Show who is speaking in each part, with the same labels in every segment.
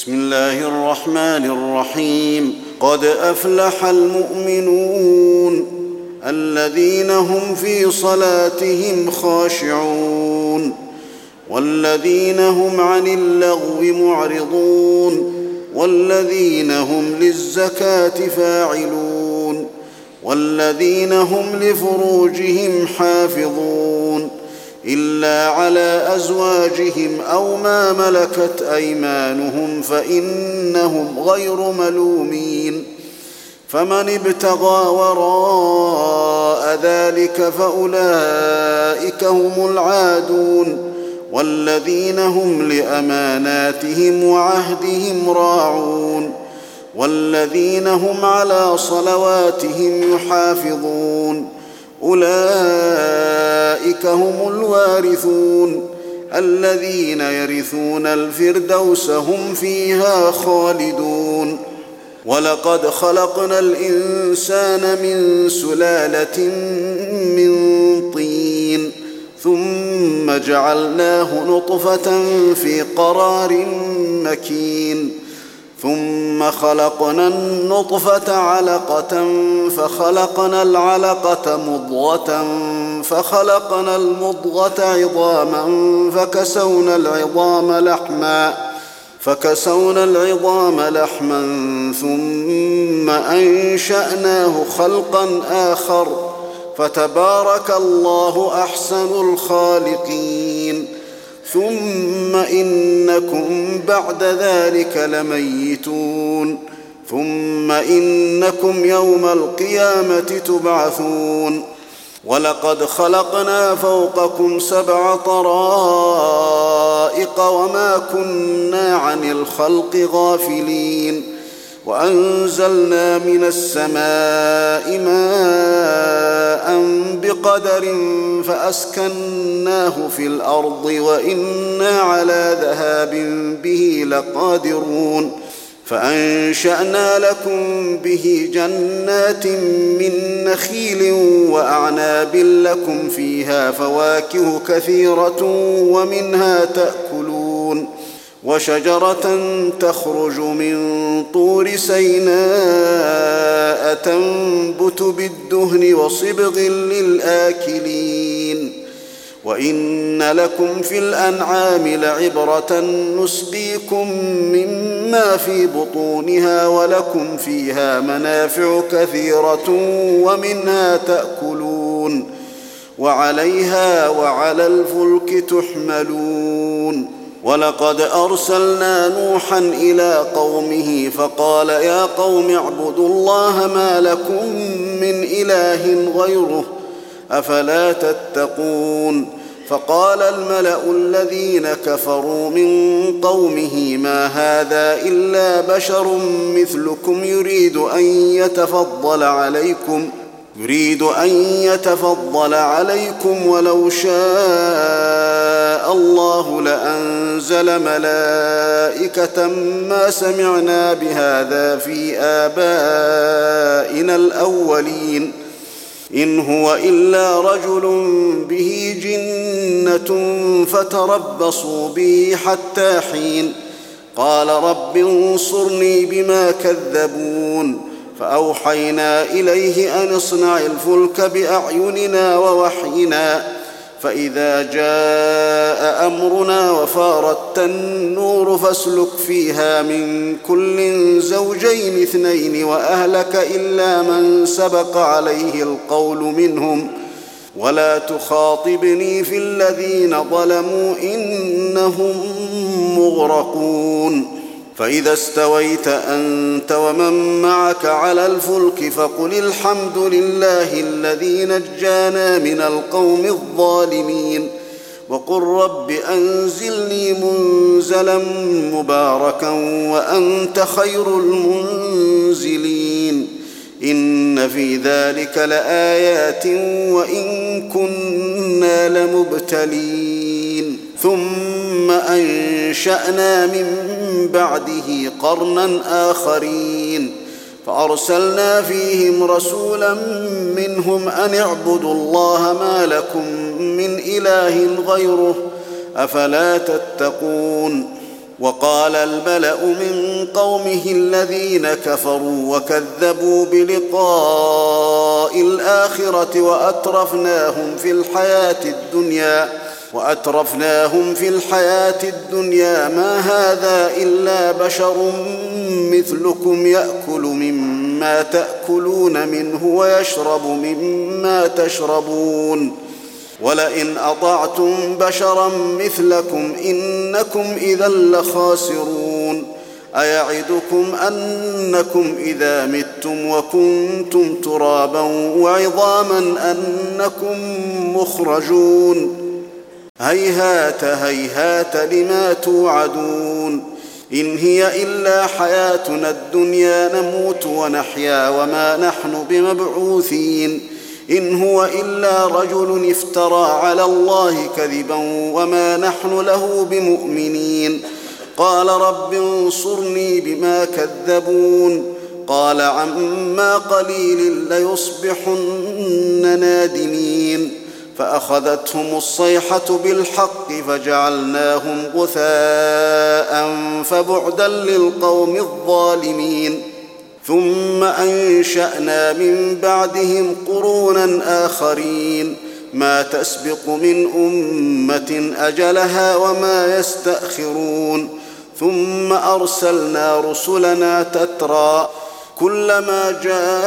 Speaker 1: بسم الله الرحمن الرحيم. قد أفلح المؤمنون الذين هم في صلاتهم خاشعون والذين هم عن اللغو معرضون والذين هم للزكاة فاعلون والذين هم لفروجهم حافظون إلا على أزواجهم أو ما ملكت أيمانهم فإنهم غير ملومين. فمن ابتغى وراء ذلك فأولئك هم العادون والذين هم لأماناتهم وعهدهم راعون والذين هم على صلواتهم يحافظون أولئك هم الوارثون الذين يرثون الفردوس هم فيها خالدون. ولقد خلقنا الإنسان من سلالة من طين ثم جعلناه نطفة في قرار مكين ثم خلقنا النطفة علقة فخلقنا العلقة مضغة فخلقنا المضغة عظاما فكسونا العظام لحما ثم أنشأناه خلقا آخر فتبارك الله أحسن الخالقين. ثم إنكم بعد ذلك لميتون ثم إنكم يوم القيامة تبعثون. ولقد خلقنا فوقكم 7 طرائق وما كنا عن الخلق غافلين وأنزلنا من السماء ماء بقدر فأسكناه في الأرض وإنا على ذهاب به لقادرون. فأنشأنا لكم به جنات من نخيل وأعناب لكم فيها فواكه كثيرة ومنها تأكلون وشجرة تخرج من طور سيناء تنبت بالدهن وصبغ للآكلين. وإن لكم في الأنعام لعبرة نسقيكم مما في بطونها ولكم فيها منافع كثيرة ومنها تأكلون وعليها وعلى الفلك تحملون. ولقد أرسلنا نوحا إلى قومه فقال يا قوم اعبدوا الله ما لكم من إله غيره أفلا تتقون. فقال الملأ الذين كفروا من قومه ما هذا إلا بشر مثلكم يريد أن يتفضل عليكم ولو شاء الله لأنزل ملائكة ما سمعنا بهذا في آبائنا الأولين إن هو إلا رجل به جنة فتربصوا به حتى حين. قال رب انصرني بما كذبون. فأوحينا إليه أن اصنع الفلك بأعيننا ووحينا فإذا جاء أمرنا وفارت النور فاسلك فيها من كل زوجين 2 وأهلك إلا من سبق عليه القول منهم ولا تخاطبني في الذين ظلموا إنهم مغرقون. فإذا استويت أنت ومن معك على الفلك فقل الحمد لله الذي نجانا من القوم الظالمين وقل رب أنزلني منزلا مباركا وأنت خير المنزلين. إن في ذلك لآيات وإن كنا لمبتلين. ثم أنشأنا من بعده قرنا آخرين فأرسلنا فيهم رسولا منهم أن اعبدوا الله ما لكم من إله غيره أفلا تتقون. وقال الملأ من قومه الذين كفروا وكذبوا بلقاء الآخرة وأترفناهم في الحياة الدنيا ما هذا إلا بشر مثلكم يأكل مما تأكلون منه ويشرب مما تشربون ولئن أطعتم بشرا مثلكم إنكم إذا لخاسرون أيعدكم أنكم إذا متم وكنتم ترابا وعظاما أنكم مخرجون هيهات هيهات لما توعدون إن هي إلا حياتنا الدنيا نموت ونحيا وما نحن بمبعوثين إن هو إلا رجل افترى على الله كذبا وما نحن له بمؤمنين قال رب انصرني بما كذبون قال عما قليل ليصبحن نادمين فأخذتهم الصيحة بالحق فجعلناهم غثاء فبعدا للقوم الظالمين ثم أنشأنا من بعدهم قرونا آخرين ما تسبق من أمة أجلها وما يستأخرون ثم أرسلنا رسلنا تترى كلما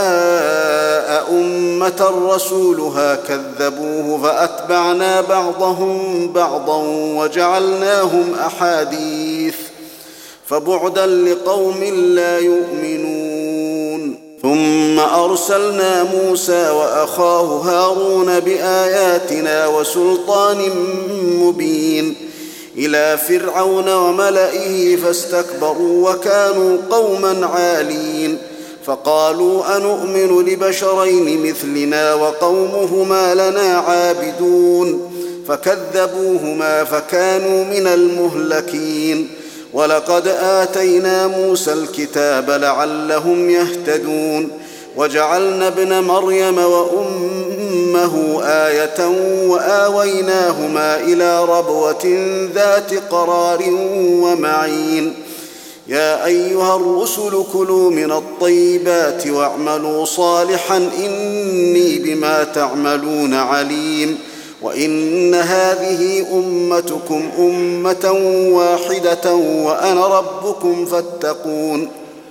Speaker 1: جاء أمة رسولها كذبوه فأتبعنا بعضهم بعضا وجعلناهم أحاديث فبعدا لقوم لا يؤمنون ثم أرسلنا موسى وأخاه هارون بآياتنا وسلطان مبين إلى فرعون وملئه فاستكبروا وكانوا قوما عالين فقالوا أنؤمن لبشرين مثلنا وقومهما لنا عابدون فكذبوهما فكانوا من المهلكين ولقد آتينا موسى الكتاب لعلهم يهتدون وجعلنا ابن مريم وأمه آية وآويناهما إلى ربوة ذات قرار ومعين يا أيها الرسل كلوا من الطيبات واعملوا صالحا إني بما تعملون عليم وإن هذه أمتكم أمة واحدة وأنا ربكم فاتقون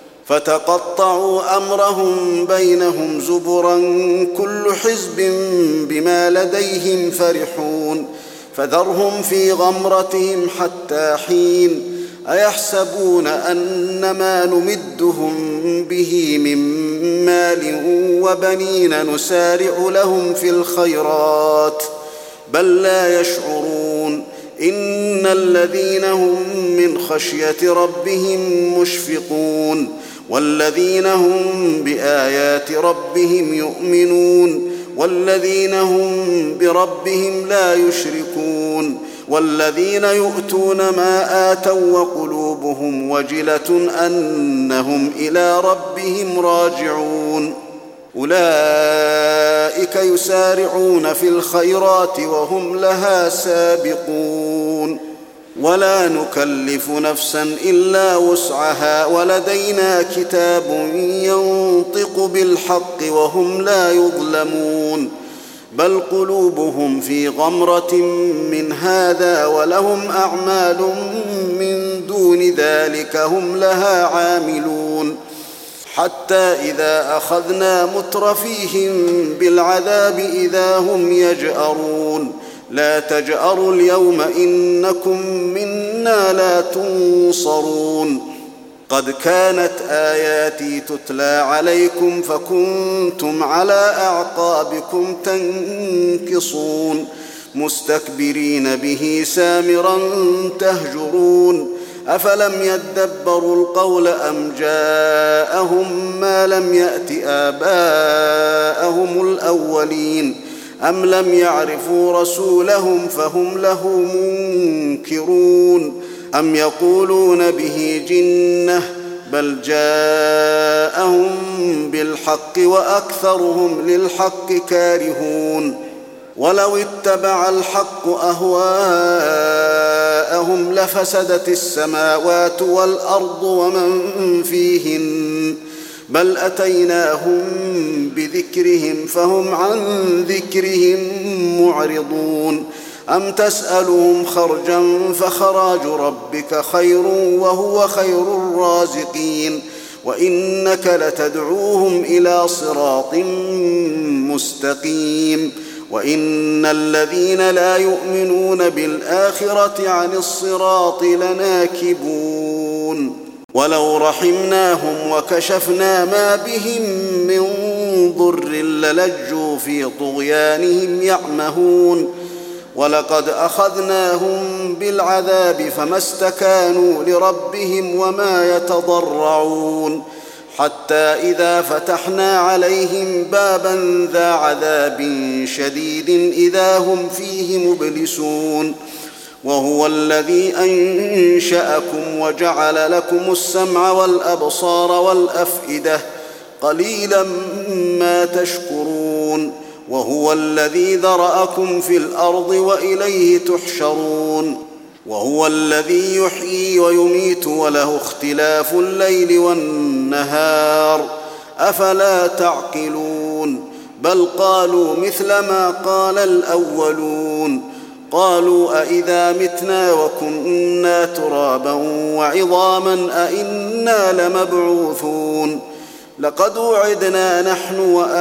Speaker 1: فتقطعوا أمرهم بينهم زبرا كل حزب بما لديهم فرحون فذرهم في غمرتهم حتى حين أيحسبون أن ما نمدهم به من مال وبنين نسارع لهم في الخيرات بل لا يشعرون إن الذين هم من خشية ربهم مشفقون والذين هم بآيات ربهم يؤمنون والذين هم بربهم لا يشركون والذين يؤتون ما آتوا وقلوبهم وجلة أنهم إلى ربهم راجعون أولئك يسارعون في الخيرات وهم لها سابقون ولا نكلف نفسا إلا وسعها ولدينا كتاب ينطق بالحق وهم لا يظلمون بل قلوبهم في غمرة من هذا ولهم أعمال من دون ذلك هم لها عاملون حتى إذا أخذنا مترفيهم بالعذاب إذا هم يجأرون لا تجأروا اليوم إنكم منا لا تنصرون قد كانت آياتي تتلى عليكم فكنتم على أعقابكم تنكصون مستكبرين به سامرا تهجرون أفلم يدبروا القول أم جاءهم ما لم يأت آباءهم الأولين أم لم يعرفوا رسولهم فهم له منكرون أم يقولون به جنة بل جاءهم بالحق وأكثرهم للحق كارهون ولو اتبع الحق أهواءهم جاءهم لفسدت السماوات والأرض ومن فيهن بل أتيناهم بذكرهم فهم عن ذكرهم معرضون أم تسألهم خرجا فخراج ربك خير وهو خير الرازقين وإنك لتدعوهم إلى صراط مستقيم وإن الذين لا يؤمنون بالآخرة عن الصراط لناكبون ولو رحمناهم وكشفنا ما بهم من ضر للجوا في طغيانهم يعمهون ولقد أخذناهم بالعذاب فما استكانوا لربهم وما يتضرعون حتى إذا فتحنا عليهم بابا ذا عذاب شديد إذا هم فيه مبلسون وهو الذي أنشأكم وجعل لكم السمع والأبصار والأفئدة قليلا ما تشكرون وهو الذي ذرأكم في الأرض وإليه تحشرون وهو الذي يحيي ويميت وله اختلاف الليل والنهار أفلا تعقلون بل قالوا مثل ما قال الأولون قالوا أئذا متنا وكنا ترابا وعظاما أئنا لمبعوثون لقد وعدنا نحن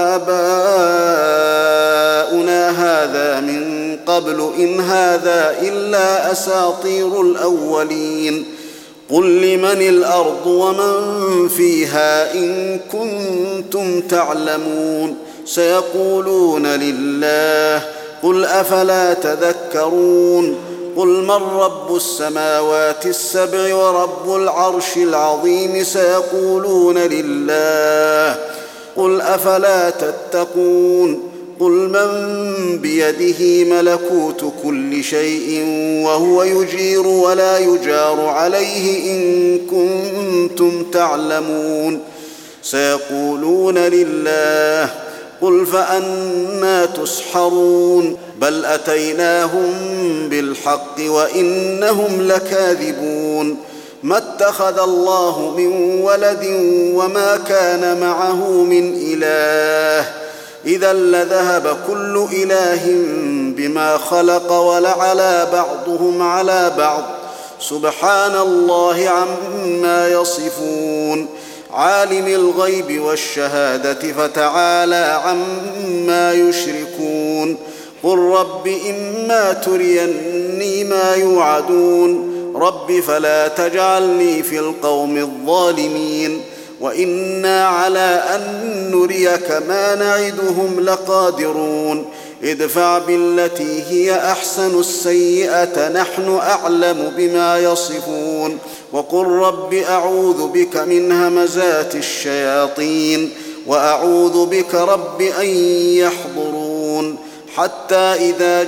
Speaker 1: وآباؤنا هذا من قبل إن هذا إلا أساطير الأولين قل لمن الأرض ومن فيها إن كنتم تعلمون سيقولون لله قل أفلا تذكرون قل من رب السماوات السبع ورب العرش العظيم سيقولون لله قل أفلا تتقون قل من بيده ملكوت كل شيء وهو يجير ولا يجار عليه إن كنتم تعلمون سيقولون لله قل فأنى تسحرون بل أتيناهم بالحق وإنهم لكاذبون ما اتخذ الله من ولد وما كان معه من إله إذا لذهب كل إله بما خلق ولعلى بعضهم على بعض سبحان الله عما يصفون عالم الغيب والشهادة فتعالى عما يشركون قل رب إما تريني ما يوعدون رب فلا تجعلني في القوم الظالمين وإنا على أن نريك ما نعدهم لقادرون ادفع بالتي هي أحسن السيئة نحن أعلم بما يصفون وقل رب أعوذ بك من همزات الشياطين وأعوذ بك رب أن يحضرون حتى إذا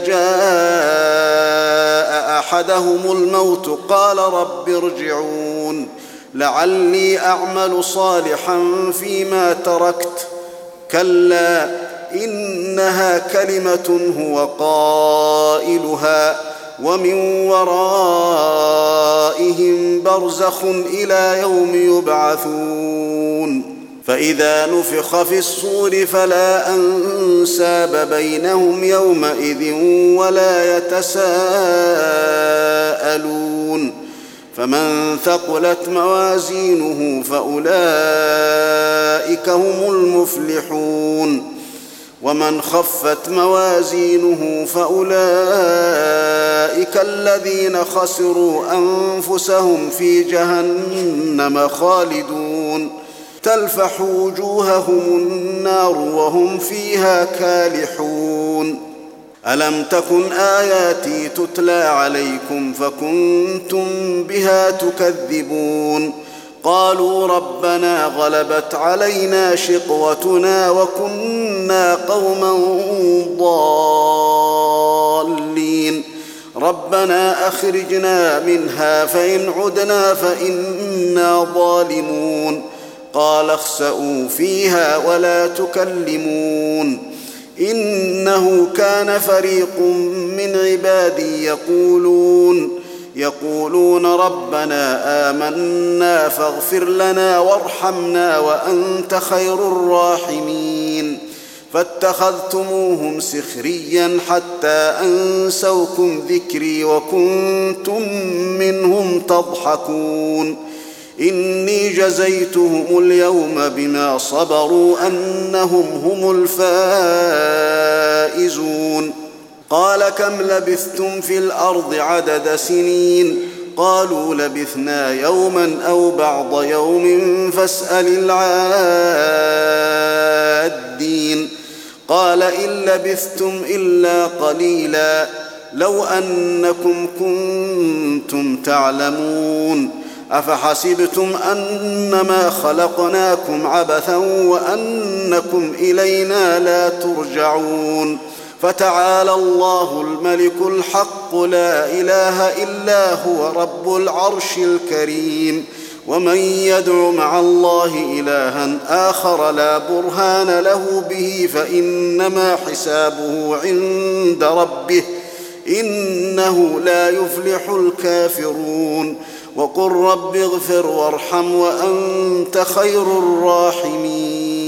Speaker 1: جاء أحدهم الموت قال رب ارجعون لعلي أعمل صالحا فيما تركت كلا إنها كلمة هو قائلها ومن ورائهم برزخ إلى يوم يبعثون فإذا نفخ في الصور فلا أنساب بينهم يومئذ ولا يتساءلون فمن ثقلت موازينه فأولئك هم المفلحون ومن خفت موازينه فأولئك الذين خسروا أنفسهم في جهنم خالدون تلفح وجوههم النار وهم فيها كالحون ألم تكن آياتي تتلى عليكم فكنتم بها تكذبون قالوا ربنا غلبت علينا شقوتنا وكنا قوما ضالين ربنا أخرجنا منها فإن عدنا فإنا ظالمون قال اخسئوا فيها ولا تكلمون إنه كان فريق من عبادي يقولون ربنا آمنا فاغفر لنا وارحمنا وأنت خير الراحمين فاتخذتموهم سخريا حتى أنسوكم ذكري وكنتم منهم تضحكون إني جزيتهم اليوم بما صبروا أنهم هم الفائزون قال كم لبثتم في الأرض عدد سنين قالوا لبثنا يوما أو بعض يوم فاسأل العادين قال إن لبثتم إلا قليلا لو أنكم كنتم تعلمون أفحسبتم أنما خلقناكم عبثا وأنكم إلينا لا ترجعون فتعالى الله الملك الحق لا إله إلا هو رب العرش الكريم ومن يدع مع الله إلها آخر لا برهان له به فإنما حسابه عند ربه إنه لا يفلح الكافرون وقل رب اغفر وارحم وأنت خير الراحمين